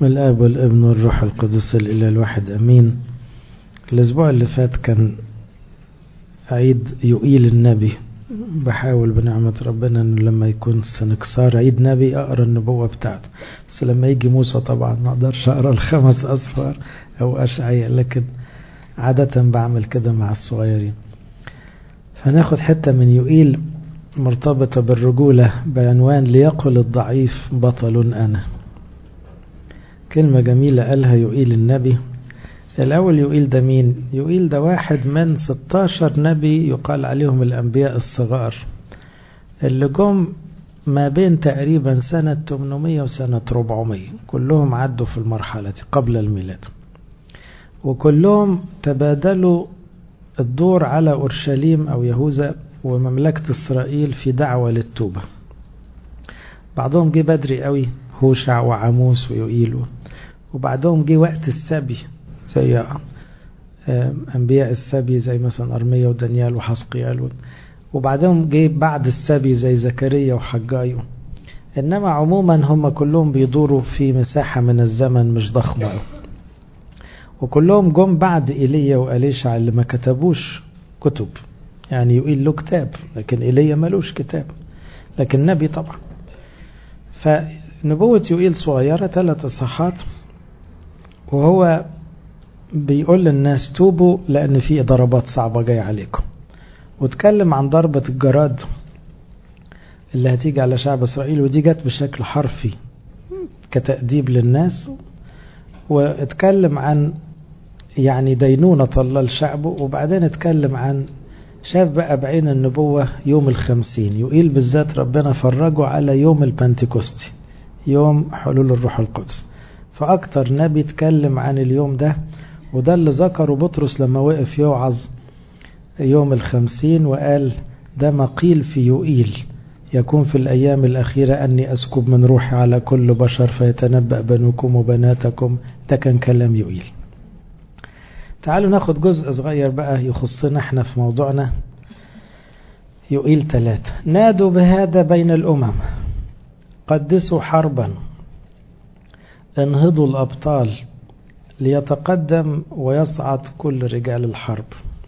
بسم الآب والابن والروح القدس الإله الواحد أمين. الأسبوع اللي فات كان عيد يوئيل النبي. بحاول بنعمة ربنا أنه لما يكون سنكسار عيد نبي أقرأ النبوة بتاعته، بس لما يجي موسى طبعا ما أقدرش أقرأ ال5 أصفار أو أشعياء، لكن عادة بعمل كده مع الصغيرين. فناخد حتة من يوئيل مرتبطة بالرجولة بعنوان ليقل الضعيف بطل أنا. كلمة جميلة قالها يوئيل النبي. الأول يوئيل ده مين؟ يوئيل ده واحد من 16 نبي يقال عليهم الأنبياء الصغار اللي جم ما بين تقريبا سنة 800 وسنة 400، كلهم عدوا في المرحلة دي قبل الميلاد، وكلهم تبادلوا الدور على أورشليم أو يهوذا ومملكة إسرائيل في دعوة للتوبة. بعضهم جه بدري قوي، هوشع وعاموس ويوئيل، وبعدهم جه وقت السبي زي أنبياء السبي زي مثلا أرميا ودانيال وحسقيال، وبعدهم جه بعد السبي زي زكريا وحجاي. إنما عموما هم كلهم بيدوروا في مساحة من الزمن مش ضخمة، وكلهم جم بعد إيليا وأليشع اللي ما كتبوش كتب. يعني يوئيل له كتاب لكن إيليا ملوش كتاب، لكن نبي طبعا. فنبوة يوئيل صغيرة 3 إصحاحات، وهو بيقول للناس توبوا لأن في ضربات صعبة جاية عليكم، واتكلم عن ضربة الجراد اللي هتيجي على شعب إسرائيل، ودي جت بشكل حرفي كتأديب للناس، واتكلم عن يعني دينونة الله لشعبه. وبعدين اتكلم عن شاف بقى بعين النبوة يوم 50 يوئيل بالذات ربنا فرجه على يوم البنتكوستي، يوم حلول الروح القدس. فأكتر نبي اتكلم عن اليوم ده، وده اللي ذكره بطرس لما وقف يوعظ يوم 50 وقال ده ما قيل في يوئيل يكون في الأيام الأخيرة أني أسكب من روحي على كل بشر فيتنبأ بنوكم وبناتكم. ده كان كلام يوئيل. تعالوا ناخد جزء صغير بقى يخصنا احنا في موضوعنا. يوئيل 3: نادوا بهذا بين الأمم، قدسوا حربا، انهضوا الأبطال، ليتقدم ويصعد كل رجال الحرب.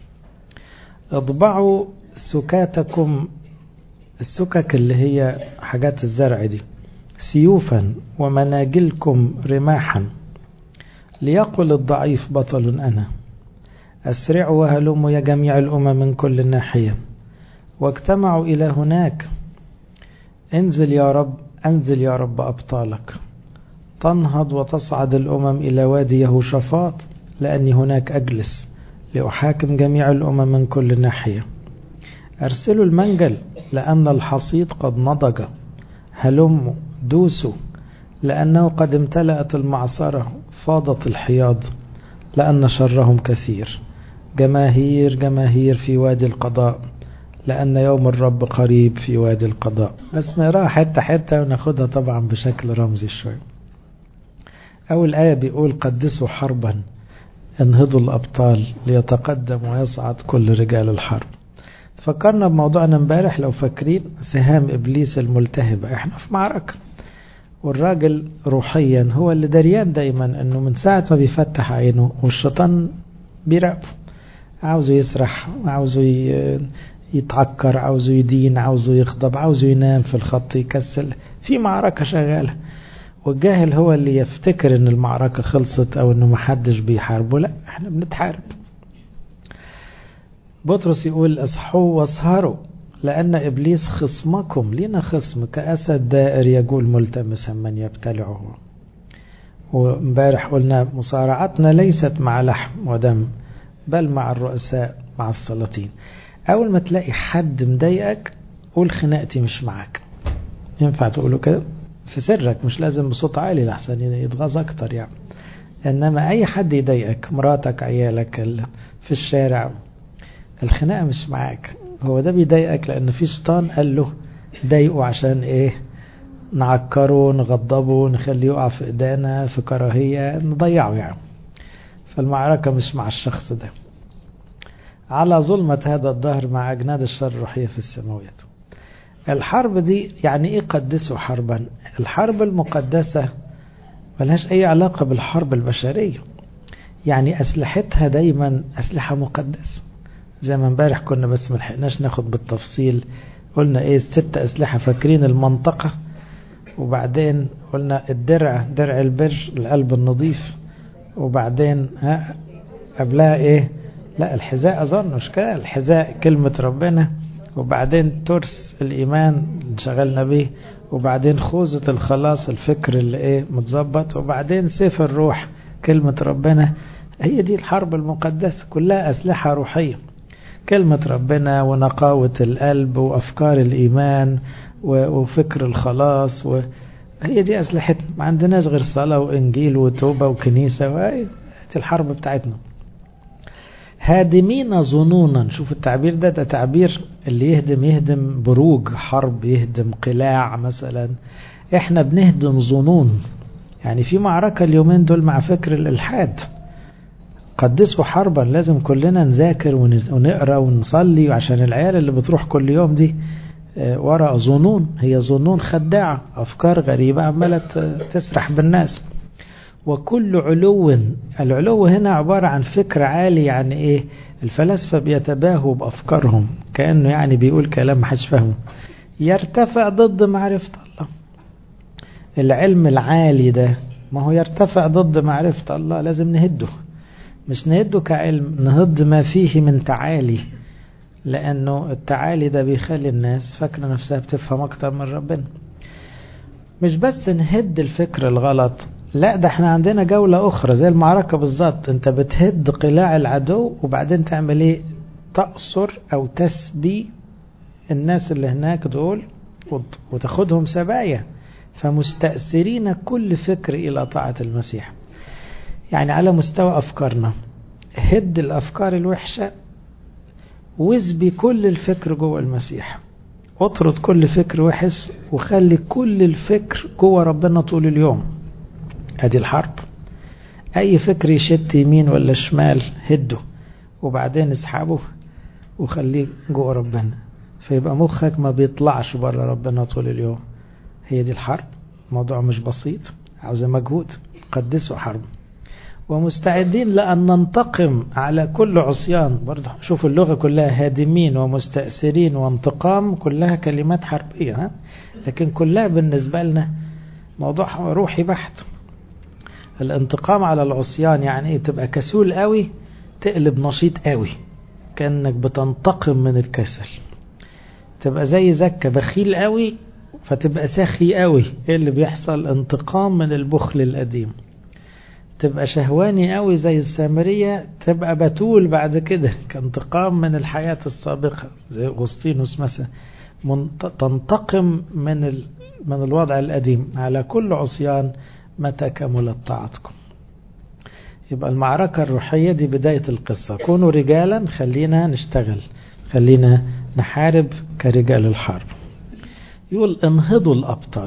اضبعوا سكاتكم، السكك اللي هي حاجات الزرع دي، سيوفا، ومناجلكم رماحا، ليقل الضعيف بطل أنا. أسرعوا وهلموا يا جميع الأمم من كل ناحية، واجتمعوا إلى هناك. انزل يا رب، أنزل يا رب أبطالك. تنهض وتصعد الأمم إلى وادي يهوشافاط، لأني هناك أجلس لأحاكم جميع الأمم من كل ناحية. أرسلوا المنجل لأن الحصيد قد نضج. هلموا دوسوا لأنه قد امتلأت المعصرة، فاضت الحياض لأن شرهم كثير. جماهير جماهير في وادي القضاء، لأن يوم الرب قريب في وادي القضاء. بس نقراها حتة حتة وناخدها طبعا بشكل رمزي شوي. أول آية بيقول قدسوا حربا، انهضوا الأبطال، ليتقدم ويصعد كل رجال الحرب. فكرنا بموضوعنا امبارح لو فاكرين، سهام إبليس الملتهبة. احنا في معركة، والراجل روحيا هو اللي دريان دايما انه من ساعة ما بيفتح عينه والشيطان بيراقبه، عاوزه يسرح، عاوزه يتعكر، عاوزه يدين، عاوزه يغضب، عاوزه ينام في الخط، يكسل. في معركة شغالة، والجاهل هو اللي يفتكر ان المعركة خلصت او انه محدش بيحاربه. لا، احنا بنتحارب. بطرس يقول اصحوا واسهروا لأن إبليس خصمكم، لنا خصم كأسد دائر يجول ملتمسا من يبتلعه. وامبارح قلنا مصارعتنا ليست مع لحم ودم، بل مع الرؤساء، مع السلاطين. أول ما تلاقي حد مضايقك قول خناقتي مش معاك. ينفع تقوله كده في سرك، مش لازم بصوت عالي لحسن يتغاظ أكتر يعني. إنما أي حد يضايقك، مراتك، عيالك، في الشارع، الخناقة مش معاك. هو ده بيضايقك لأن في شيطان قال له ضايقه عشان إيه؟ نعكره، نغضبه، نخليه يقع في إيدينا، في كراهية، نضيعه يعني. فالمعركة مش مع الشخص ده. على ظلمة هذا الظهر مع أجناد الشر الروحية في السماوات. الحرب دي يعني إيه قدسوا حربا؟ الحرب المقدسة ملهاش أي علاقة بالحرب البشرية. يعني أسلحتها دايما أسلحة مقدسة. زي ما امبارح كنا بس ملحقناش ناخد بالتفصيل، قلنا ايه الست أسلحة، فاكرين المنطقة، وبعدين قلنا الدرع، درع البر، القلب النظيف، وبعدين قبلها ايه، لا الحذاء اظن مش كده، الحذاء كلمة ربنا، وبعدين ترس الإيمان اللي انشغلنا به، وبعدين خوذة الخلاص الفكر اللي ايه متظبط، وبعدين سيف الروح كلمة ربنا. هي دي الحرب المقدسة، كلها أسلحة روحية، كلمة ربنا ونقاوة القلب وأفكار الإيمان وفكر الخلاص، وهي دي أسلحتنا. ما عندناش غير صلاة وإنجيل وتوبة وكنيسة، وهي دي الحرب بتاعتنا. هادمين ظنونا، شوف التعبير ده تعبير اللي يهدم بروج حرب، يهدم قلاع مثلا. احنا بنهدم ظنون. يعني في معركة اليومين دول مع فكر الإلحاد، قدسوا حربا، لازم كلنا نذاكر ونقرأ ونصلي، عشان العيال اللي بتروح كل يوم دي وراء ظنون، هي ظنون خداعة، أفكار غريبة عمالة تسرح بالناس. وكل علو، العلو هنا عبارة عن فكر عالي. يعني ايه؟ الفلاسفة بيتباهوا بأفكارهم، كأنه يعني بيقول كلام محدش فهمه، يرتفع ضد معرفة الله. العلم العالي ده ما هو يرتفع ضد معرفة الله، لازم نهده، مش نهده كعلم، نهد ما فيه من تعالي، لأنه التعالي ده بيخلي الناس فاكرة نفسها بتفهم أكتر من ربنا. مش بس نهد الفكر الغلط، لا ده احنا عندنا جولة أخرى زي المعركة بالظبط. انت بتهد قلاع العدو، وبعدين تعمل ايه؟ تأسر أو تسبي الناس اللي هناك دول وتاخدهم سبايا، فمستأثرين كل فكر إلى طاعة المسيح. يعني على مستوى أفكارنا، هد الأفكار الوحشة واسبي كل الفكر جوه المسيح، اطرد كل فكر وحش وخلي كل الفكر جوه ربنا طول اليوم. ادي الحرب. اي فكر يشت يمين ولا شمال هده، وبعدين اسحبه وخليه جوه ربنا، فيبقى مخك ما بيطلعش بره ربنا طول اليوم. هي دي الحرب. الموضوع مش بسيط، عاوز مجهود. قدسوا حرب. ومستعدين لأن ننتقم على كل عصيان. برضه شوفوا اللغة كلها هادمين ومستأثرين وانتقام، كلها كلمات حربية، لكن كلها بالنسبة لنا موضوع روحي بحت. الانتقام على العصيان يعني ايه؟ تبقى كسول قوي تقلب نشيط قوي، كأنك بتنتقم من الكسل. تبقى زي زكا بخيل قوي فتبقى سخي قوي. ايه اللي بيحصل؟ انتقام من البخل القديم. تبقى شهواني قوي زي السامرية، تبقى بتول بعد كده كانتقام من الحياة السابقة زي أغسطينوس مثلا. تنتقم من الوضع القديم على كل عصيان متى كملت طاعتكم. يبقى المعركة الروحية دي بداية القصة. كونوا رجالا، خلينا نشتغل، خلينا نحارب كرجال الحرب. يقول انهضوا الأبطال.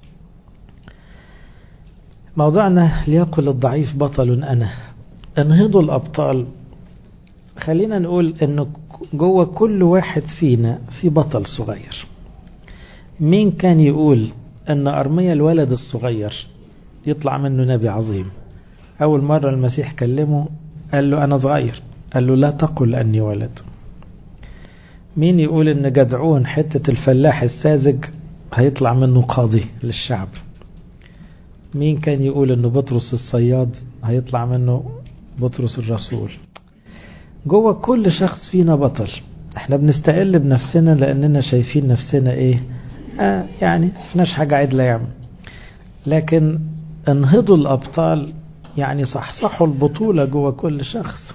موضوعنا ليقل الضعيف بطل أنا. انهضوا الأبطال. خلينا نقول أنه جوه كل واحد فينا في بطل صغير. مين كان يقول أن أرميا الولد الصغير يطلع منه نبي عظيم؟ أول مرة المسيح كلمه قال له أنا صغير، قال له لا تقل أني ولد. مين يقول أن جدعون حتة الفلاح الساذج هيطلع منه قاضي للشعب؟ مين كان يقول أنه بطرس الصياد هيطلع منه بطرس الرسول؟ جوه كل شخص فينا بطل. احنا بنستقل بنفسنا لأننا شايفين نفسنا ايه؟ يعني فناش حاجة عدلة يعني. لكن انهضوا الأبطال يعني صحصحوا البطولة جوه كل شخص.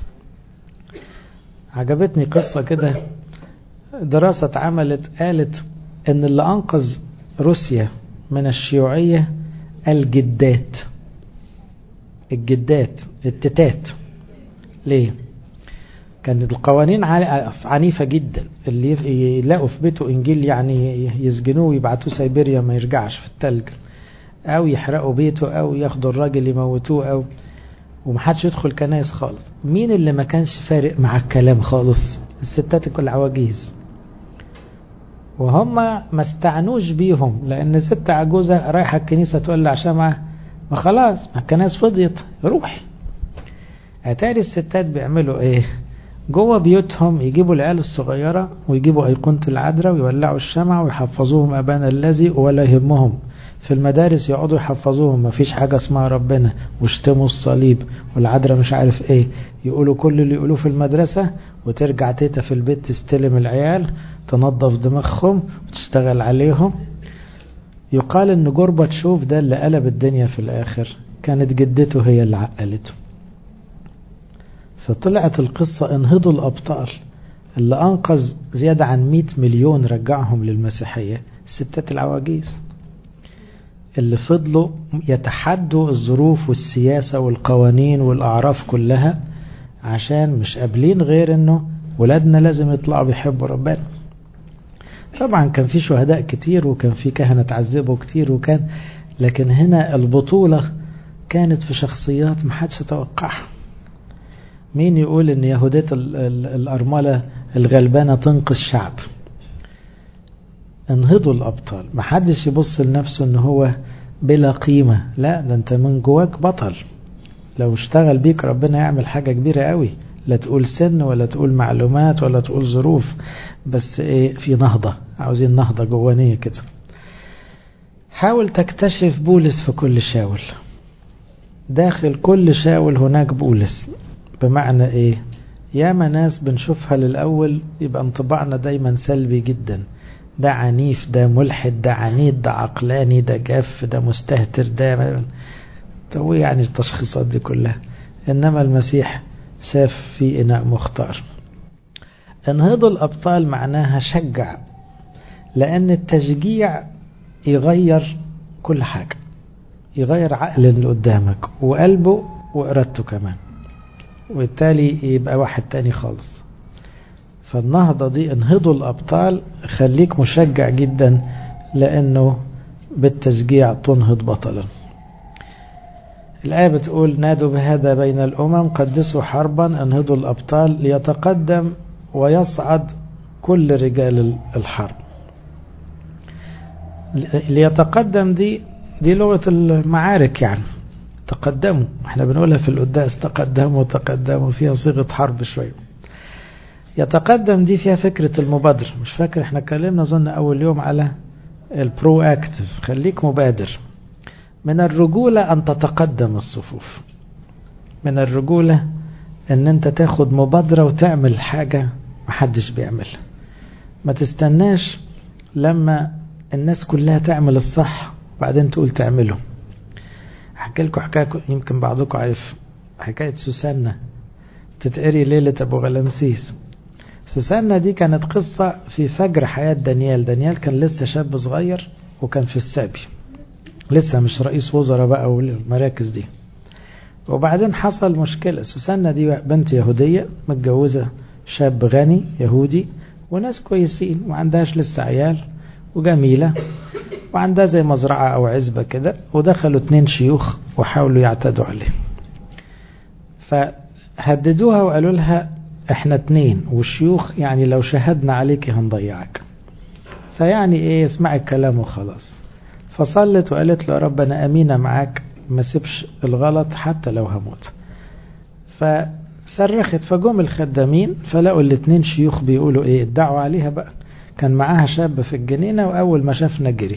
عجبتني قصة كده، دراسة اتعملت قالت ان اللي أنقذ روسيا من الشيوعية الجدات. التتات. ليه؟ كانت القوانين عنيفة جدا، اللي يلاقوا في بيته إنجيل يعني يسجنوه ويبعتوه سيبيريا ما يرجعش في التلج، أو يحرقوا بيته، أو ياخدوا الراجل يموتوه، أو ومحدش يدخل كنايس خالص. مين اللي ما كانش فارق مع الكلام خالص؟ الستات كل عواجيز. وهم ما استعنوش بيهم، لأن ست عجوزة رايحة الكنيسة تولع شمعة ما خلاص ما الكنائس فضيت، روحي. اتاري الستات بيعملوا ايه؟ جوه بيوتهم يجيبوا العيال الصغيرة ويجيبوا أيقونة العذراء ويولعوا الشمع ويحفظوهم أبانا الذي ولا يهمهم. في المدارس يقعدوا يحفظوهم، ما فيش حاجة اسمها ربنا، واشتموا الصليب والعذراء مش عارف ايه، يقولوا كل اللي يقولوه في المدرسة، وترجع تيتا في البيت تستلم العيال تنظف دماغهم وتشتغل عليهم. يقال ان جورباتشوف ده اللي قلب الدنيا في الآخر كانت جدته هي اللي عقلته. فطلعت القصة انهضوا الأبطال اللي أنقذ زيادة عن 100 مليون رجعهم للمسيحية، الستات العواجيز اللي فضلوا يتحدوا الظروف والسياسة والقوانين والأعراف كلها، عشان مش قابلين غير انه ولادنا لازم يطلعوا بيحبوا ربنا. طبعا كان في شهداء كتير وكان في كهنة تعذبوا كتير لكن هنا البطولة كانت في شخصيات محدش يتوقعها. مين يقول ان يهودية الأرملة الغلبانة تنقذ شعب؟ انهضوا الأبطال، محدش يبص لنفسه ان هو بلا قيمة، لا ده انت من جواك بطل. لو اشتغل بيك ربنا يعمل حاجة كبيرة قوي، لا تقول سن ولا تقول معلومات ولا تقول ظروف، بس ايه، في نهضة، عاوزين نهضة جوانية كده. حاول تكتشف بولس في كل شاول، داخل كل شاول هناك بولس. بمعنى ايه؟ ياما ناس بنشوفها للأول يبقى انطباعنا دايما سلبي جدا، ده عنيف، ده ملحد، ده عنيد، ده عقلاني، ده جاف، ده مستهتر، ده يعني التشخيصات دي كلها. إنما المسيح شاف في إناء مختار. انهضوا الأبطال معناها شجع، لأن التشجيع يغير كل حاجة، يغير عقل اللي قدامك وقلبه وإرادته كمان، وبالتالي يبقى واحد تاني خالص. فالنهضة دي انهضوا الأبطال، خليك مشجع جدا، لأنه بالتشجيع تنهض بطلا. الآية بتقول نادوا بهذا بين الأمم قدسوا حربا انهضوا الأبطال ليتقدم ويصعد كل رجال الحرب. ليتقدم دي لغة المعارك، يعني تقدموا، احنا بنقولها في القداس تقدموا فيها صيغة حرب شوية. يتقدم دي فيها فكرة المبادرة. مش فاكر احنا اتكلمنا ظن أول يوم على البرو اكتف، خليك مبادر. من الرجولة أن تتقدم الصفوف، من الرجولة أن أنت تاخد مبادرة وتعمل حاجة محدش بيعملها. ما تستناش لما الناس كلها تعمل الصح وبعدين تقول تعمله. أحكي لكم حكاية يمكن بعضكم عارف، حكاية سوسنة تتقري ليلة أبو غلامسيس. سوسنة دي كانت قصة في فجر حياة دانيال كان لسه شاب صغير وكان في السبي، لسه مش رئيس وزراء بقى والمراكز دي. وبعدين حصل مشكلة. سوسنة دي بنت يهودية متجوزة شاب غني يهودي وناس كويسين وعندهاش لسه عيال وجميلة وعندها زي مزرعة أو عزبة كده، ودخلوا 2 شيوخ وحاولوا يعتدوا عليه. فهددوها وقالوا لها احنا 2 والشيوخ يعني لو شهدنا عليك هنضيعك، فيعني ايه، اسمعي الكلام وخلاص. فصلت وقالت له رب أنا أمينة معاك، ما سيبش الغلط حتى لو هموت. فصرخت، فجم الخدامين فلقوا 2 شيوخ بيقولوا ايه، ادعوا عليها بقى. كان معاها شاب في الجنينة وأول ما شافنا جري.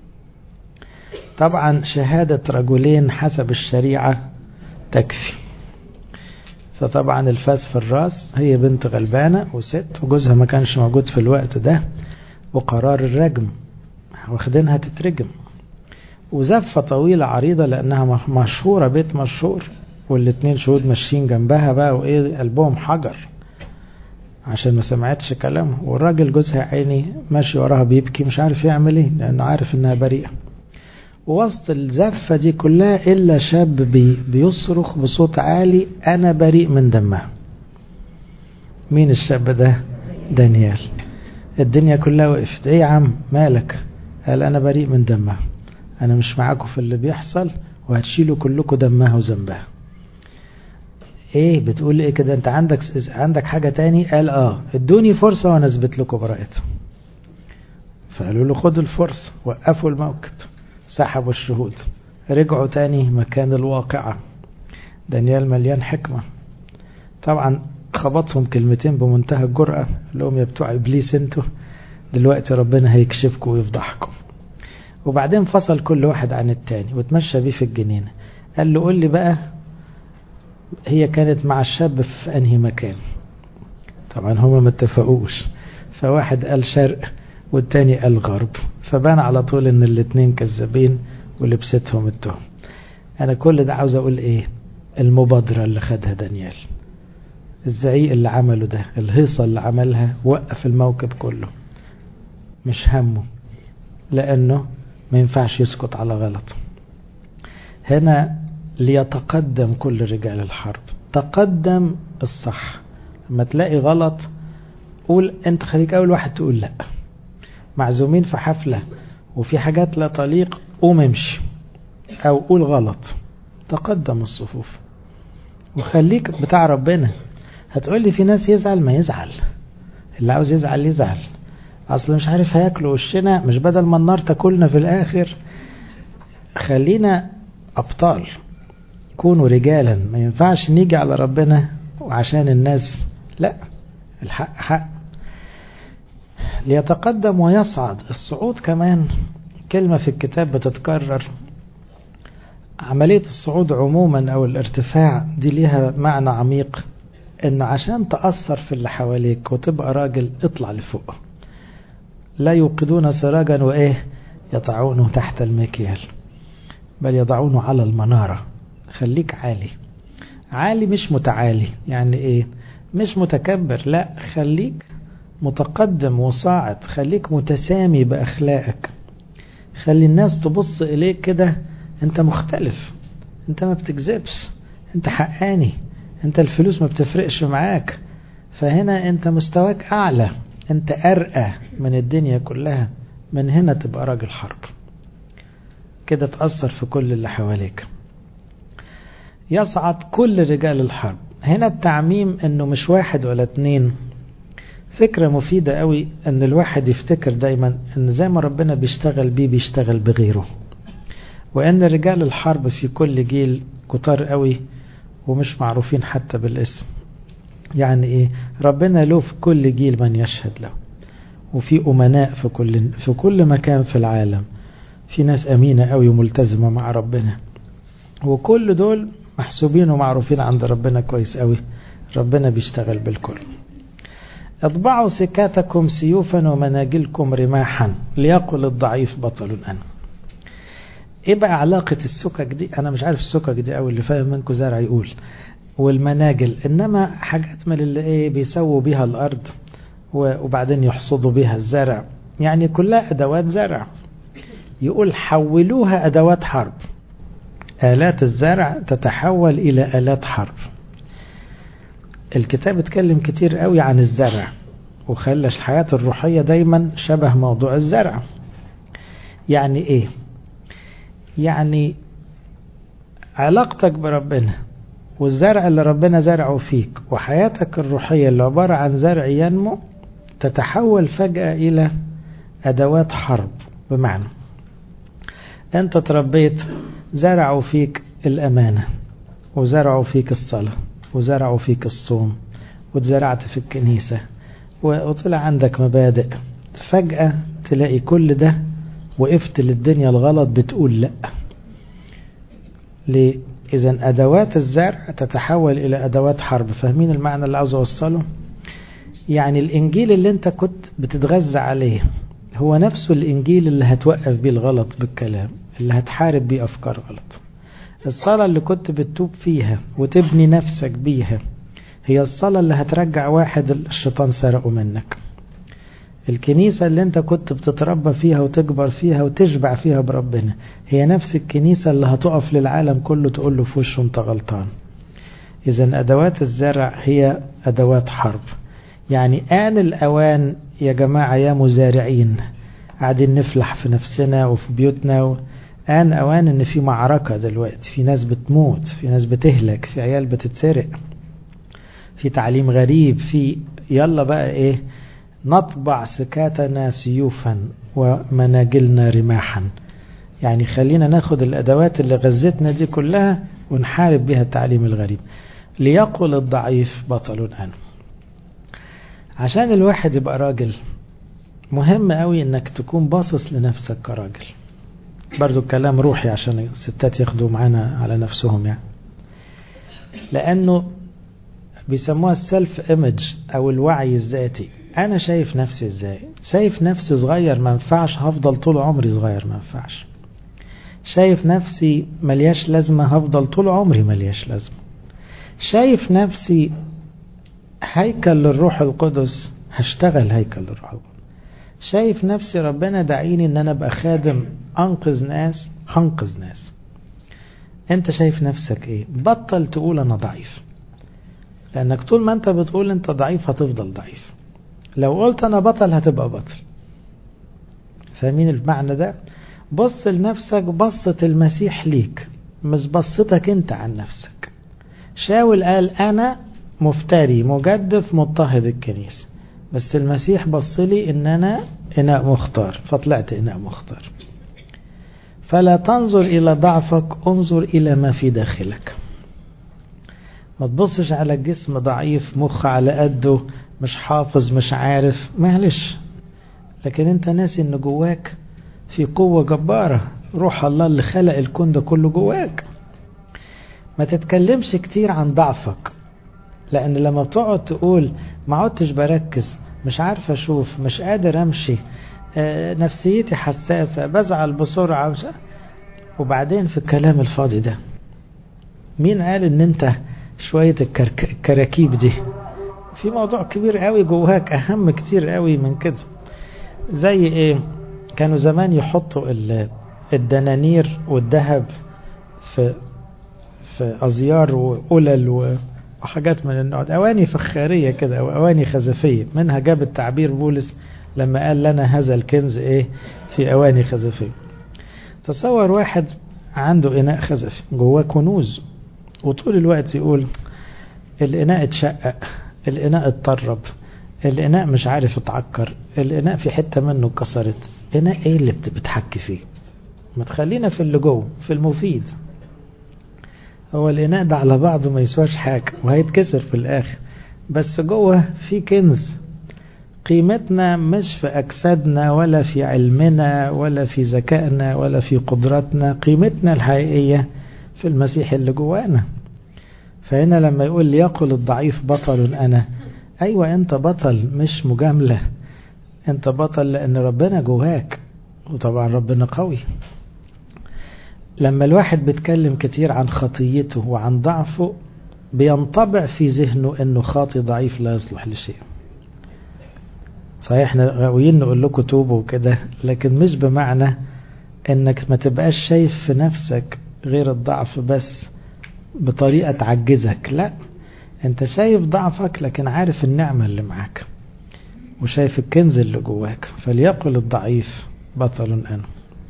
طبعا شهادة رجلين حسب الشريعة تكفي. فطبعا الفاس في الراس، هي بنت غلبانة وست وجوزها ما كانش موجود في الوقت ده، وقرار الرجم، واخدينها تترجم. وزفة طويلة عريضة لأنها مشهورة، بيت مشهور، وال2 شهود ماشيين جنبها بقى وإيه قلبهم حجر عشان ما سمعتش كلامه. والراجل جوزها عيني ماشي وراها بيبكي مش عارف يعمل ايه لأنه عارف إنها بريئة. ووسط الزفة دي كلها إلا شاب بيصرخ بصوت عالي أنا بريء من دمها. مين الشاب ده؟ دانيال. الدنيا كلها وقفت، ايه يا عم مالك؟ قال أنا بريء من دمها، أنا مش معاكم في اللي بيحصل وهتشيلوا كلكم دمها وذنبها. ايه بتقول ايه كده، انت عندك حاجة تاني؟ قال ادوني فرصة وانا اثبت لكم براءتها. فقالوا له خد الفرصة. وقفوا الموكب، سحبوا الشهود، رجعوا تاني مكان الواقعة. دانيال مليان حكمة طبعا، خبطهم كلمتين بمنتهى الجرأة، لهم يا بتوع إبليس انتوا، دلوقتي ربنا هيكشفكم ويفضحكم. وبعدين فصل كل واحد عن التاني وتمشى بيه في الجنينة. قال له قول لي بقى هي كانت مع الشاب في أنهي مكان. طبعا هما ما اتفقوش، فواحد قال شرق والتاني قال غرب، فبان على طول ان الاتنين كذابين ولبستهم التهم. انا كل ده عاوز اقول ايه؟ المبادرة اللي خدها دانيال، الزعيق اللي عمله ده، الهيصة اللي عملها، وقف الموكب كله، مش همه، لانه ما ينفعش يسكت على غلط. هنا ليتقدم كل رجال الحرب. تقدم الصح. لما تلاقي غلط قول انت، خليك اول واحد تقول لا. معزومين في حفلة وفي حاجات لا تليق، قوم امشي او قول غلط. تقدم الصفوف وخليك بتاع ربنا. هتقول لي في ناس يزعل، ما يزعل، اللي عاوز يزعل يزعل، اصلا مش عارف هياكلوا وشنا، مش بدل ما النار تاكلنا في الاخر. خلينا ابطال، كونوا رجالا. ما ينفعش نيجي على ربنا وعشان الناس، لا، الحق حق. ليتقدم ويصعد. الصعود كمان كلمة في الكتاب بتتكرر. عملية الصعود عموما او الارتفاع دي ليها معنى عميق، ان عشان تأثر في اللي حواليك وتبقى راجل اطلع لفوق. لا يوقدون سراجا وايه يضعونه تحت المكيال، بل يضعونه على المنارة. خليك عالي. عالي مش متعالي، يعني ايه؟ مش متكبر، لا، خليك متقدم وصاعد. خليك متسامي بأخلاقك. خلي الناس تبص إليك كده، انت مختلف، انت ما بتكذبش، انت حقاني، انت الفلوس ما بتفرقش معاك، فهنا انت مستواك أعلى، انت أرقى من الدنيا كلها. من هنا تبقى راجل حرب كده، تأثر في كل اللي حواليك. يصعد كل رجال الحرب. هنا التعميم انه مش واحد ولا اتنين. فكرة مفيدة قوي ان الواحد يفتكر دايما ان زي ما ربنا بيشتغل بيه بيشتغل بغيره، وان رجال الحرب في كل جيل كتار قوي ومش معروفين حتى بالاسم. يعني ايه؟ ربنا له في كل جيل من يشهد له، وفي امناء في كل مكان في العالم، في ناس امينة قوي وملتزمة مع ربنا، وكل دول محسوبين ومعروفين عند ربنا كويس قوي. ربنا بيشتغل بالكل. اطبعوا سكاتكم سيوفا ومناجلكم رماحا ليقل الضعيف بطل أنا. ايه بقى علاقة السكك دي؟ انا مش عارف السكك دي، او اللي فاهم منكم زارع يقول، والمناجل انما حاجات من اللي ايه بيسووا بيها الارض وبعدين يحصدوا بيها الزرع، يعني كلها ادوات زرع. يقول حولوها ادوات حرب. آلات الزرع تتحول إلى آلات حرب. الكتاب اتكلم كتير قوي عن الزرع، وخلى الحياة الروحية دايما شبه موضوع الزرع. يعني ايه؟ يعني علاقتك بربنا والزرع اللي ربنا زرعه فيك وحياتك الروحية اللي عبارة عن زرع ينمو، تتحول فجأة إلى أدوات حرب. بمعنى أنت تربيت، زرعوا فيك الأمانة، وزرعوا فيك الصلاة، وزرعوا فيك الصوم، وتزرعت في الكنيسة، وطلع عندك مبادئ. فجأة تلاقي كل ده وقفت للدنيا الغلط بتقول لأ. ليه؟ إذن أدوات الزرع تتحول إلى أدوات حرب. فاهمين المعنى اللي عاوز أوصله؟ يعني الإنجيل اللي أنت كنت بتتغذى عليه هو نفسه الإنجيل اللي هتوقف بيه الغلط بالكلام، اللي هتحارب بيه أفكار غلط. الصلاة اللي كنت بتتوب فيها وتبني نفسك بيها هي الصلاة اللي هترجع واحد الشيطان سرقه منك. الكنيسة اللي انت كنت بتتربى فيها وتكبر فيها وتشبع فيها بربنا هي نفس الكنيسة اللي هتقف للعالم كله تقول له في وشه انت غلطان. إذن أدوات الزرع هي أدوات حرب. يعني آن الأوان يا جماعة يا مزارعين، قاعدين نفلح في نفسنا وفي بيوتنا، آن أوان إن في معركة دلوقتي، في ناس بتموت، في ناس بتهلك، في عيال بتتسرق، في تعليم غريب، في يلا بقى إيه؟ نطبع سكاتنا سيوفا ومناجلنا رماحا. يعني خلينا ناخد الأدوات اللي غزتنا دي كلها ونحارب بها التعليم الغريب. ليقل الضعيف بطل أنا. عشان الواحد يبقى راجل مهم قوي انك تكون باصص لنفسك كراجل. برضو الكلام روحي عشان الستات ياخدوا معانا على نفسهم يعني. لانه بيسموها السلف ايمج او الوعي الذاتي. انا شايف نفسي ازاي؟ شايف نفسي صغير ما ينفعش، هفضل طول عمري صغير ما ينفعش. شايف نفسي ملياش لازمة، هفضل طول عمري ملياش لازمة. شايف نفسي هيكل للروح القدس، هشتغل هيكل للروح القدس. شايف نفسي ربنا دعيني ان انا ابقى خادم انقذ ناس، هنقذ ناس. انت شايف نفسك ايه؟ بطل تقول انا ضعيف، لانك طول ما انت بتقول انت ضعيف هتفضل ضعيف. لو قلت انا بطل هتبقى بطل. فاهمين المعنى ده؟ بص لنفسك بصة المسيح ليك، مش بصتك انت عن نفسك. شاول قال انا مفتري مجدف مضطهد الكنيسة، بس المسيح بص لي ان انا اناء مختار، فطلعت اناء مختار. فلا تنظر الى ضعفك، انظر الى ما في داخلك. ما تبصش على الجسم ضعيف، مخ على قده، مش حافظ، مش عارف، معلش. لكن انت ناسي ان جواك في قوة جبارة، روح الله اللي خلق الكون ده كله جواك. ما تتكلمش كتير عن ضعفك، لان لما بتقعد تقول ما عدتش بركز، مش عارف اشوف، مش قادر امشي، نفسيتي حساسة، بزعل بسرعة، وبعدين في الكلام الفاضي ده مين قال ان انت شوية الكراكيب دي؟ في موضوع كبير قوي جواك، اهم كتير قوي من كده. زي ايه؟ كانوا زمان يحطوا الدنانير والذهب في أزيار وقلل وحاجات من النوع ده، أواني فخارية كده أو أواني خزفية. منها جاب التعبير بولس لما قال لنا هذا الكنز إيه؟ في أواني خزفية. تصور واحد عنده إناء خزفي جواه كنوز، وطول الوقت يقول الإناء اتشقق، الإناء اتطرب، الإناء مش عارف اتعكر، الإناء في حتة منه اتكسرت. إناء إيه اللي بتحكي فيه؟ ما تخلينا في اللي جوه، في المفيد. هو الإناء ده على بعضه ما يسواش حاجة وهيتكسر في الآخر، بس جوه في كنز. قيمتنا مش في أجسادنا ولا في علمنا ولا في ذكائنا ولا في قدراتنا، قيمتنا الحقيقية في المسيح اللي جوانا. فهنا لما يقول ليقل الضعيف بطل أنا، أيوة أنت بطل، مش مجاملة. أنت بطل لأن ربنا جواك، وطبعا ربنا قوي. لما الواحد بيتكلم كتير عن خطيته وعن ضعفه، بينطبع في ذهنه أنه خاطي ضعيف لا يصلح لشيء. صحيح احنا غاويين نقول لكم توبوا وكده، لكن مش بمعنى أنك ما تبقاش شايف في نفسك غير الضعف بس بطريقة تعجزك. لا، انت شايف ضعفك لكن عارف النعمة اللي معاك وشايف الكنز اللي جواك. فليقل الضعيف بطل أنا.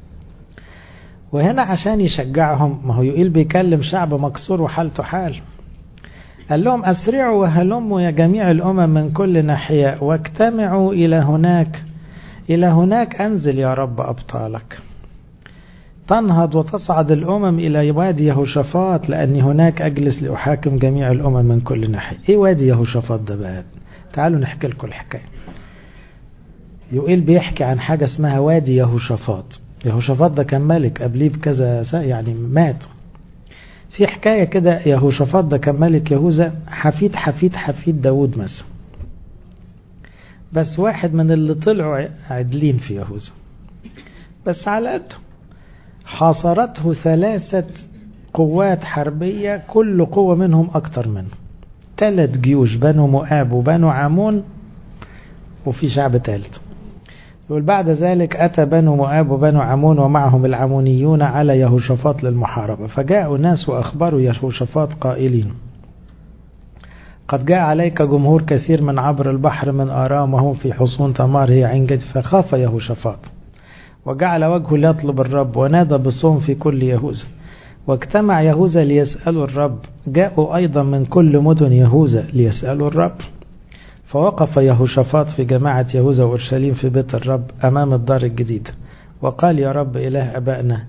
وهنا عشان يشجعهم، ما هو يقول بيكلم شعب مكسور وحالته حال، قال لهم أسرعوا وهلموا يا جميع الأمم من كل ناحية واجتمعوا إلى هناك. إلى هناك أنزل يا رب أبطالك. تنهض وتصعد الأمم إلى وادي يهوشافاط، لأني هناك أجلس لأحاكم جميع الأمم من كل ناحية. إيه وادي يهوشافاط ده بقى؟ تعالوا نحكي لكم الحكاية. يقول بيحكي عن حاجة اسمها وادي يهوشافاط. يهوشافاط ده كان ملك قبليه بكذا يعني مات. في حكاية كده، يهوشافاط ده كان ملك يهوذا، حفيد حفيد حفيد داود مثلا، بس واحد من اللي طلعوا عدلين في يهوذا، بس على قده. حاصرته 3 قوات حربية، كل قوة منهم أكتر منه. 3 جيوش، بنو مؤاب وبنو عمون، وفي شعب ثالث. يقول بعد ذلك أتى بنو مؤاب وبنو عمون ومعهم العمونيون على يهوشافاط للمحاربة، فجاءوا ناس وأخبروا يهوشافاط قائلين قد جاء عليك جمهور كثير من عبر البحر من آرام وهم في حصون تمار هي عين جد. فخاف يهوشافاط وجعل وجهه ليطلب الرب ونادى بصوم في كل يهوذا. واجتمع يهوذا ليسألوا الرب، جاءوا أيضا من كل مدن يهوذا ليسألوا الرب. فوقف يهوشافاط في جماعة يهوذا وأورشليم في بيت الرب أمام الدار الجديدة، وقال يا رب إله أبائنا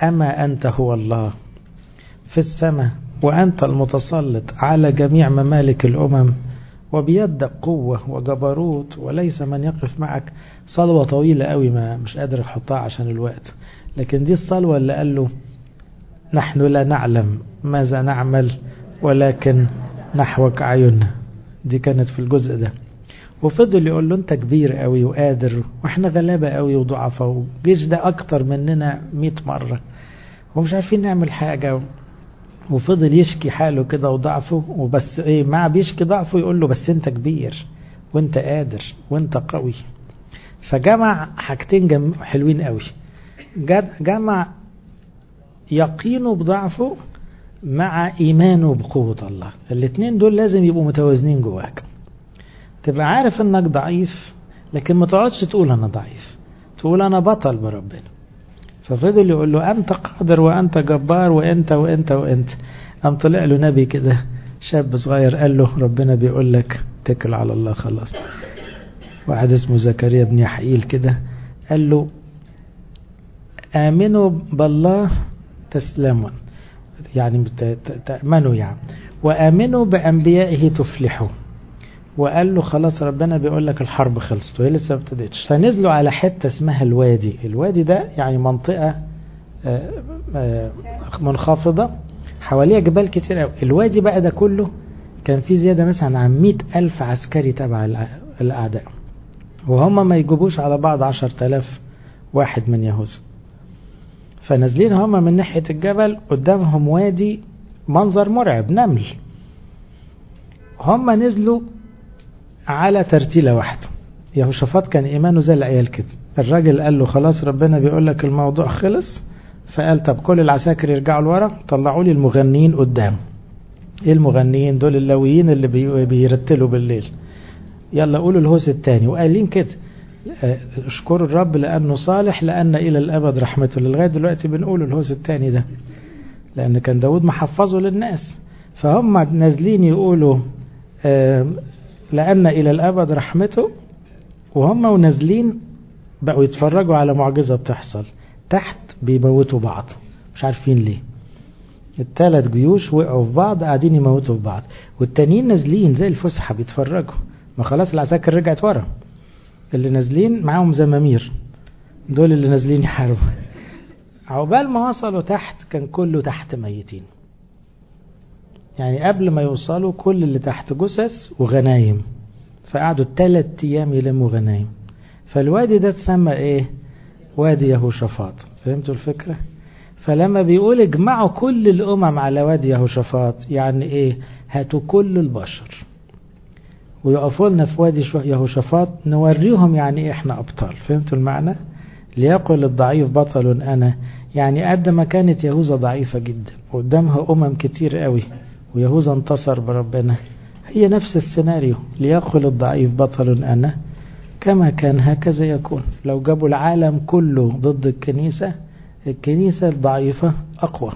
أما أنت هو الله في السماء وأنت المتسلط على جميع ممالك الأمم وبيدك قوة وجبروت وليس من يقف معك. صلوة طويلة قوي ما مش قادر أحطها عشان الوقت، لكن دي الصلوة اللي قال له نحن لا نعلم ماذا نعمل ولكن نحوك أعيننا. دي كانت في الجزء ده. وفضل يقول له انت كبير قوي وقادر واحنا غلابة قوي وضعفة والجيش ده اكتر مننا 100 مرة ومش عارفين نعمل حاجة. وفضل يشكي حاله كده وضعفه، وبس ايه مع بيشكي ضعفه يقول له بس انت كبير وانت قادر وانت قوي. فجمع حاجتين حلوين قوي، جمع يقينه بضعفه مع ايمانه بقوة الله. الاتنين دول لازم يبقوا متوازنين جواك، تبقى عارف انك ضعيف لكن ما تقعدش تقول انا ضعيف، تقول انا بطل بربنا. ففضل يقول له انت قادر وانت جبار وانت وانت وانت. قام طلع له نبي كده شاب صغير قال له ربنا بيقول لك اتكل على الله خلاص. واحد اسمه زكريا بن يحييل كده قال له آمنوا بالله تسلموا، يعني تأمنوا يعني، وآمنوا بأنبيائه تفلحوا. وقال له خلاص ربنا بيقول لك الحرب خلصت وهي لسه ما ابتدتش. فنزلوا على حته اسمها الوادي. الوادي ده يعني منطقه منخفضه حواليها جبال كتير قوي. الوادي بقى ده كله كان فيه زياده مثلا عن 100,000 عسكري تبع الاعداء، وهم ما يجيبوش على بعض 10,000 واحد من يهوذا. فنازلين هم من ناحيه الجبل، قدامهم وادي منظر مرعب، نمل. هم نزلوا على ترتيلة واحدة. يهوشافاط كان إيمانه زي العيال كده. الراجل قال له خلاص ربنا بيقول لك الموضوع خلص، فقال طب كل العساكر يرجعوا لورا، طلعوا لي المغنيين قدام. ايه المغنيين دول؟ اللاويين اللي بيرتلوا بالليل. يلا قولوا الهوس الثاني. وقالين كده اشكروا الرب لأنه صالح لأن إلى الأبد رحمته. لغاية دلوقتي بنقول الهوس الثاني ده لأن كان داود محفظه للناس. فهم نازلين يقولوا لأن إلى الأبد رحمته، وهم ونازلين بقوا يتفرجوا على معجزة بتحصل تحت، بيموتوا بعض مش عارفين ليه. الثلاث جيوش وقعوا في بعض قاعدين يموتوا في بعض، والتانيين نازلين زي الفسحة بيتفرجوا. ما خلاص العساكر رجعت ورا، اللي نازلين معاهم زمامير، دول اللي نازلين يحاربوا. عقبال ما وصلوا تحت كان كله تحت ميتين. يعني قبل ما يوصلوا كل اللي تحت جثث وغنايم. فقعدوا 3 أيام يلموا غنايم. فالوادي ده تسمى ايه؟ وادي يهوشافاط. فهمتوا الفكرة؟ فلما بيقول اجمعوا كل الأمم على وادي يهوشافاط، يعني ايه؟ هاتوا كل البشر ويقفوا لنا في وادي يهوشافاط نوريهم يعني ايه احنا أبطال. فهمتوا المعنى؟ ليقل الضعيف بطل أنا. يعني قد ما كانت يهوذا ضعيفة جدا قدامها كتير قوي ويهوذا انتصر بربنا، هي نفس السيناريو. ليقل الضعيف بطل أنا كما كان هكذا يكون. لو جابوا العالم كله ضد الكنيسة، الكنيسة الضعيفة أقوى.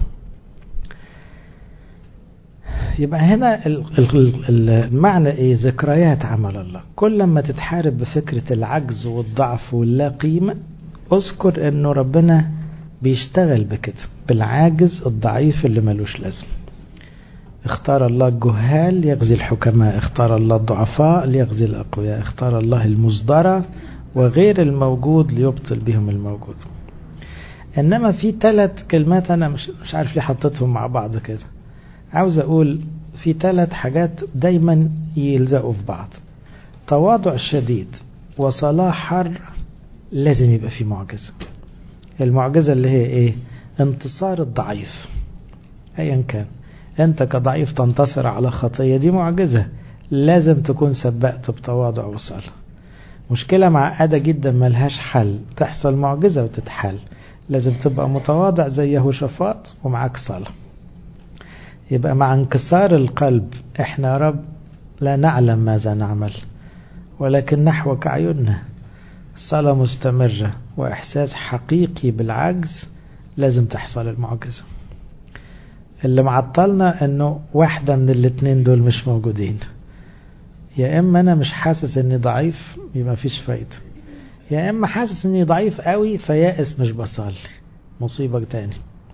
يبقى هنا المعنى ايه؟ ذكريات عمل الله. كل ما تتحارب بفكرة العجز والضعف واللا قيمة، اذكر انه ربنا بيشتغل بكده، بالعاجز الضعيف اللي ملوش لازم. اختار الله الجهال ليغزي الحكماء، اختار الله الضعفاء ليغزي الأقوياء، اختار الله المصدرة وغير الموجود ليبطل بهم الموجود. انما في 3 كلمات انا مش عارف ليه حطيتهم مع بعض كده. عاوز اقول في 3 حاجات دايما يلزقوا في بعض: تواضع شديد وصلاح حر. لازم يبقى في معجزة. المعجزة اللي هي ايه؟ انتصار الضعيف ايا كان. انت كضعيف تنتصر على خطية، دي معجزة. لازم تكون سبقت بتواضع وصلاة. مشكلة معقدة جدا ملهاش حل، تحصل معجزة وتتحل. لازم تبقى متواضع زي يهوشافاط ومعاك صلاة. يبقى مع انكسار القلب احنا يا رب لا نعلم ماذا نعمل ولكن نحوك عيوننا. صلاة مستمرة واحساس حقيقي بالعجز، لازم تحصل المعجزة. اللي معطلنا انه واحدة من الاتنين دول مش موجودين. يا اما انا مش حاسس اني ضعيف يبقى فيش فايدة، يا اما حاسس اني ضعيف قوي فيائس مش بصلي، مصيبة تاني.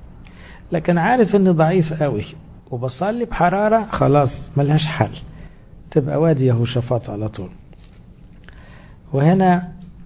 لكن عارف اني ضعيف قوي وبصلي بحرارة، خلاص ملهاش حل، تبقى وادي يهوشافاط على طول. وهنا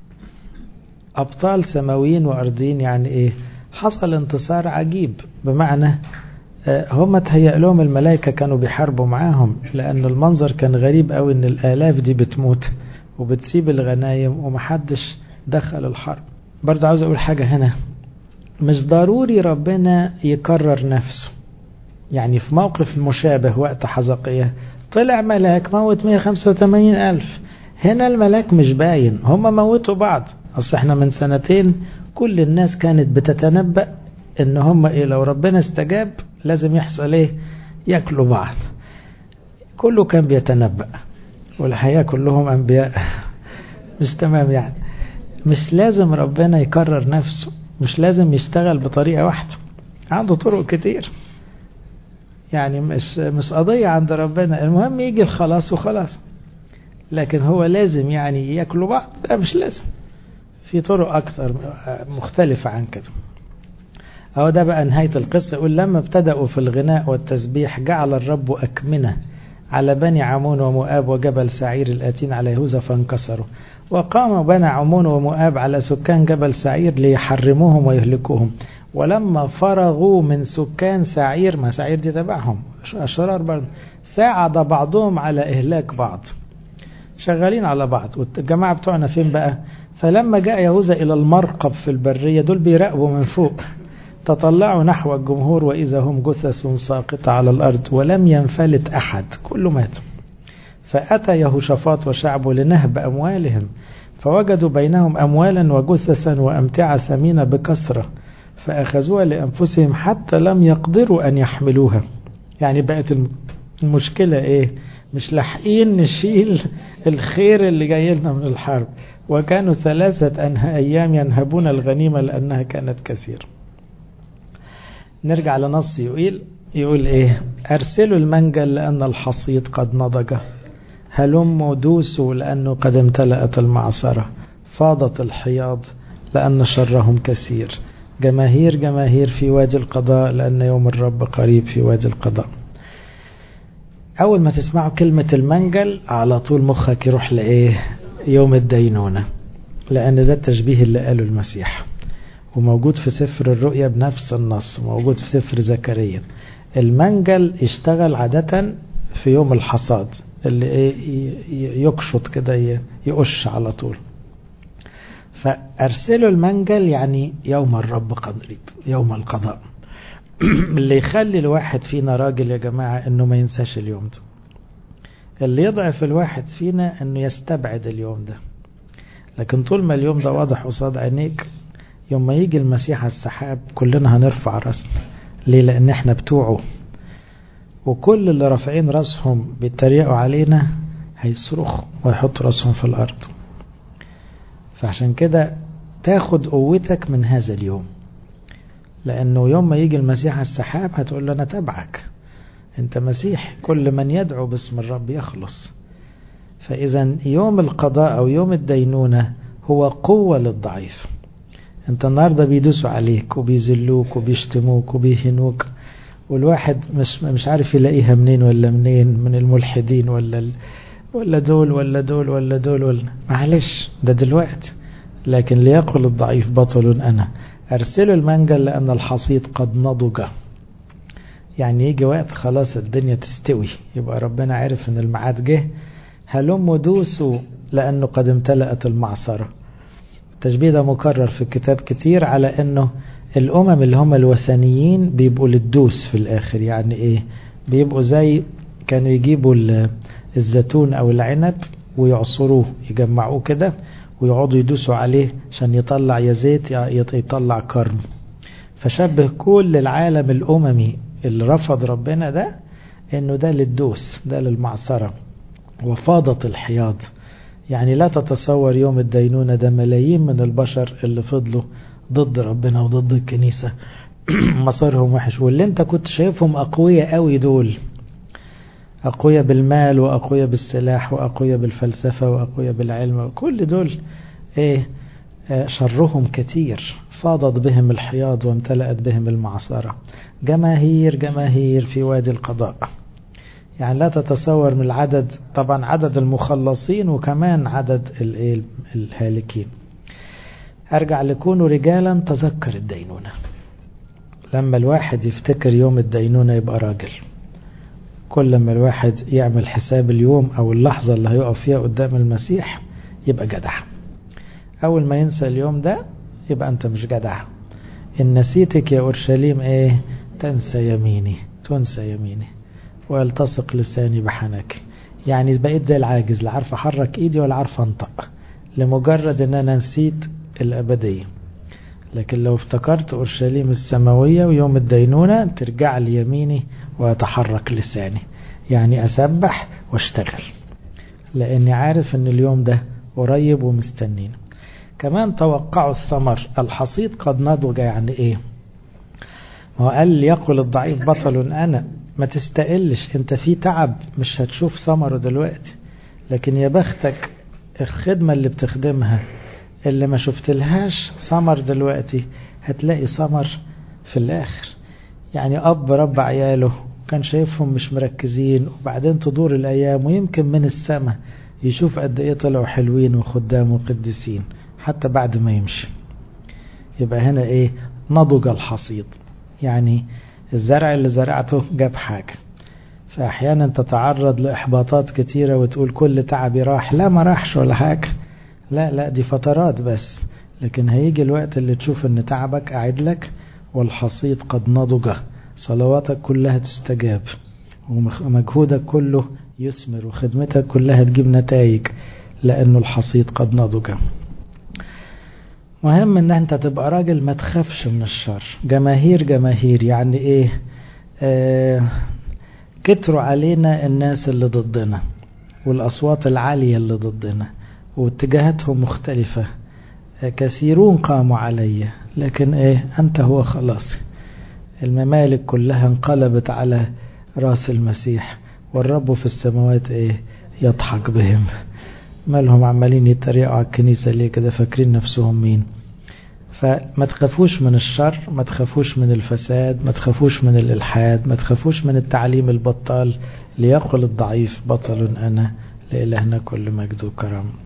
أبطال سماويين وأرضيين، يعني إيه؟ حصل انتصار عجيب، بمعنى هم تهيأ لهم الملائكة كانوا بيحاربوا معاهم، لأن المنظر كان غريب قوي، إن الآلاف دي بتموت وبتسيب الغنايم ومحدش دخل الحرب. برضه عاوز أقول حاجة هنا، مش ضروري ربنا يكرر نفسه. يعني في موقف مشابه وقت حزقية طلع ملاك موت 185,000، هنا الملاك مش باين، هم موتوا بعض. أصل احنا من سنتين كل الناس كانت بتتنبأ ان هم ايه، لو ربنا استجاب لازم يحصل ايه، ياكلوا بعض. كله كان بيتنبأ، والحقيقة كلهم انبياء مش تمام. يعني مش لازم ربنا يكرر نفسه، مش لازم يشتغل بطريقة واحدة، عنده طرق كتير. يعني مش قضية عند ربنا، المهم يجي الخلاص وخلاص. لكن هو لازم يعني ياكلوا بعض؟ لا مش لازم، في طرق أكثر مختلفة عن كده. أو ده بقى نهاية القصة، يقول لما ابتدأوا في الغناء والتسبيح جعل الرب أكمنة على بني عمون ومؤاب وجبل سعير الآتين على يهوذا فانكسروا، وقام بني عمون ومؤاب على سكان جبل سعير ليحرموهم ويهلكوهم. ولما فرغوا من سكان سعير، ما سعير دي تبعهم أشرار برضه، ساعد بعضهم على إهلاك بعض، شغالين على بعض. والجماعة بتوعنا فين بقى؟ فلما جاء يهوذا إلى المرقب في البرية، دول بيراقبوا من فوق، تطلعوا نحو الجمهور وإذا هم جثث ساقطة على الأرض ولم ينفلت أحد، كله مات. فأتى يهوشافاط وشعبه لنهب أموالهم، فوجدوا بينهم أموالا وجثثا وأمتعة ثمينة بكثرة، فأخذوها لأنفسهم حتى لم يقدروا أن يحملوها. يعني بقت المشكلة إيه؟ مش لاحقين نشيل الخير اللي جاي لنا من الحرب. وكانوا 3 أيام ينهبون الغنيمة لأنها كانت كثيرة. نرجع لنص يقول إيه؟ أرسلوا المنجل لأن الحصيد قد نضج، هلموا دوسوا لأنه قد امتلأت المعصرة، فاضت الحياض لأن شرهم كثير، جماهير جماهير في وادي القضاء لأن يوم الرب قريب في وادي القضاء. أول ما تسمعوا كلمة المنجل على طول مخك يروح لإيه؟ يوم الدينونة، لأن ده التشبيه اللي قاله المسيح، وموجود في سفر الرؤيا بنفس النص، موجود في سفر زكريا. المنجل يشتغل عادة في يوم الحصاد، اللي إيه؟ يقشط كده، يقش على طول. فأرسلوا المنجل يعني يوم الرب قريب، يوم القضاء. اللي يخلي الواحد فينا راجل يا جماعة انه ما ينساش اليوم ده. اللي يضعف الواحد فينا انه يستبعد اليوم ده. لكن طول ما اليوم ده واضح قصاد عينيك، يوم ما يجي المسيح على السحاب كلنا هنرفع راسنا. ليه؟ لان احنا بتوعه، وكل اللي رافعين راسهم بيتريقوا علينا هيصرخوا ويحطوا راسهم في الارض. فعشان كده تاخد قوتك من هذا اليوم، لأنه يوم ما يجي المسيح على السحاب هتقول له أنا تبعك، أنت مسيح، كل من يدعو باسم الرب يخلص. فإذا يوم القضاء أو يوم الدينونة هو قوة للضعيف. أنت النهاردة بيدوسوا عليك وبيذلوك وبيشتموك وبيهنوك، والواحد مش عارف يلاقيها منين ولا منين، من الملحدين ولا دول ولا دول ولا دول ولا، معلش ده دلوقتي. لكن ليقل الضعيف بطل أنا. أرسلوا المنجل لأن الحصيد قد نضج، يعني يجي وقت خلاص الدنيا تستوي، يبقى ربنا عارف ان الميعاد جه. هلموا دوسوا لأنه قد امتلأت المعصرة. التشبيه ده مكرر في الكتاب كتير، على انه الأمم اللي هم الوثنيين بيبقوا للدوس في الآخر. يعني ايه؟ بيبقوا زي كانوا يجيبوا الزيتون أو العنب ويعصروه، يجمعوه كده ويقعدوا يدوسوا عليه عشان يطلع يا زيت يطلع كرم. فشبه كل العالم الأممي اللي رفض ربنا ده انه ده للدوس، ده للمعصرة. وفاضت الحياض، يعني لا تتصور يوم الدينونة ده ملايين من البشر اللي فضلوا ضد ربنا وضد الكنيسة مصيرهم وحش. واللي انت كنت شايفهم أقوياء قوي، دول أقوياء بالمال وأقوياء بالسلاح وأقوياء بالفلسفة وأقوياء بالعلم، وكل دول إيه؟ شرهم كتير. فاضت بهم الحياض وامتلأت بهم المعصرة. جماهير جماهير في وادي القضاء. يعني لا تتصور من العدد، طبعا عدد المخلصين وكمان عدد الهالكين. أرجع لكونوا رجالا تذكر الدينونة. لما الواحد يفتكر يوم الدينونة يبقى راجل. كل ما الواحد يعمل حساب اليوم أو اللحظة اللي هيقف فيها قدام المسيح يبقى جدع. أول ما ينسى اليوم ده يبقى أنت مش جدع. إن نسيتك يا أورشليم إيه؟ تنسى يميني، تنسى يميني ويلتصق لساني بحنك. يعني بقيت زي العاجز، لا عارف أحرك إيدي ولا عارف أنطق، لمجرد إن أنا نسيت الأبدية. لكن لو افتكرت أورشليم السماوية ويوم الدينونة ترجع لي يميني ويتحرك لساني، يعني أسبح واشتغل، لأني عارف أن اليوم ده قريب ومستنين. كمان توقعوا الثمر، الحصيد قد نضج. يعني إيه؟ ما هو قال يقول الضعيف بطل أنا. ما تستقلش، أنت في تعب مش هتشوف ثمره دلوقتي، لكن يا بختك الخدمة اللي بتخدمها اللي ما شفتلهاش ثمر دلوقتي هتلاقي ثمر في الآخر. يعني أب رب عياله كان شايفهم مش مركزين، وبعدين تدور الأيام ويمكن من السماء يشوف قد إيه طلعوا حلوين وخدام وقدسين حتى بعد ما يمشي. يبقى هنا إيه؟ نضج الحصيد، يعني الزرع اللي زرعته جاب حاجة. فأحيانا تتعرض لإحباطات كتيرة وتقول كل تعبي راح. لا، ما راحش ولا حاجة. لا دي فترات بس، لكن هيجي الوقت اللي تشوف ان تعبك قاعد لك والحصيد قد نضج. صلواتك كلها تستجاب ومجهودك كله يثمر وخدمتك كلها تجيب نتائج، لانه الحصيد قد نضج. مهم ان انت تبقى راجل ما تخافش من الشر. جماهير جماهير يعني ايه؟ كتروا علينا الناس اللي ضدنا والاصوات العالية اللي ضدنا واتجاهاتهم مختلفة. كثيرون قاموا علي، لكن ايه؟ انت هو خلاص. الممالك كلها انقلبت على راس المسيح، والرب في السماوات ايه؟ يضحك بهم. مالهم عمالين يتريقوا على الكنيسة ليه كده؟ فاكرين نفسهم مين؟ فما تخافوش من الشر، ما تخافوش من الفساد، ما تخافوش من الإلحاد، ما تخافوش من التعليم البطال. ليقل الضعيف بطل أنا، لإلهنا كل مجد وكرم.